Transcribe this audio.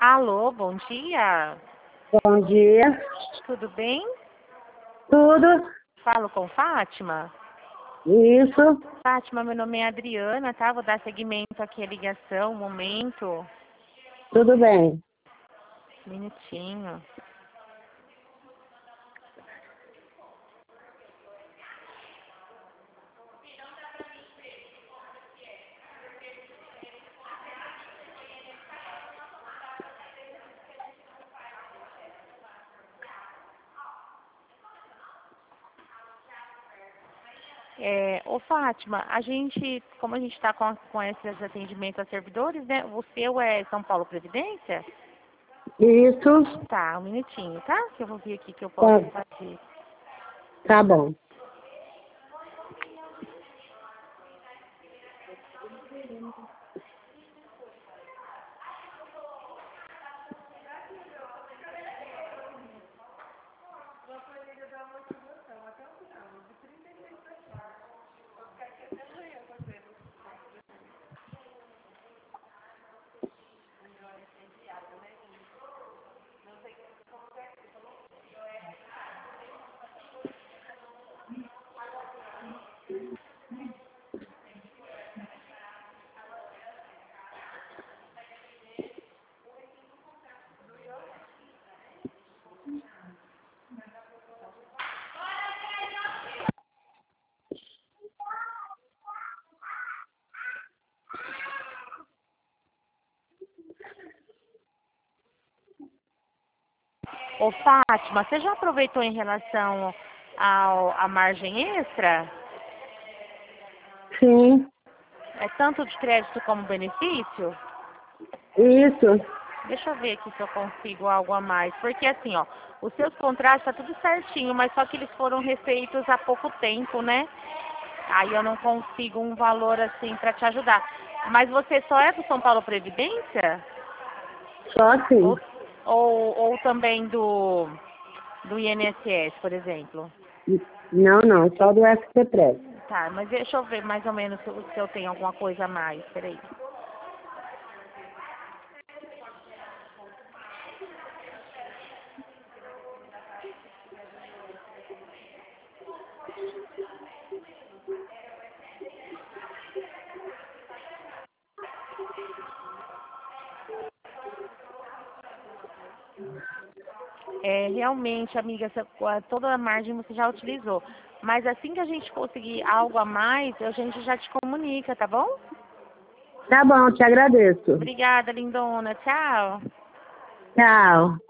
Alô, bom dia. Bom dia. Tudo bem? Tudo? Falo com Fátima. Isso. Fátima, meu nome é Adriana, tá? Vou dar seguimento aqui à ligação, um momento. Tudo bem. Um minutinho. Ô Fátima, como a gente está com esses atendimentos a servidores, né? O seu é São Paulo Previdência? Isso. Tá, um minutinho, tá? Que eu vou ver aqui que eu posso Tá, fazer. tá bom. Ô Fátima, você já aproveitou em relação à margem extra? Sim. É tanto de crédito como benefício? Isso. Deixa eu ver aqui se eu consigo algo a mais. Porque assim, ó, os seus contratos tá tudo certinho, mas só que eles foram refeitos há pouco tempo, né? Aí eu não consigo um valor assim para te ajudar. Mas você só é do São Paulo Previdência? Só assim. Ou também do INSS, por exemplo? Não, não. Só do SP3. Tá, mas deixa eu ver mais ou menos se eu tenho alguma coisa a mais. Peraí. Realmente, amiga, toda a margem você já utilizou. Mas assim que a gente conseguir algo a mais, a gente já te comunica, tá bom? Tá bom, te agradeço. Obrigada, lindona. Tchau. Tchau.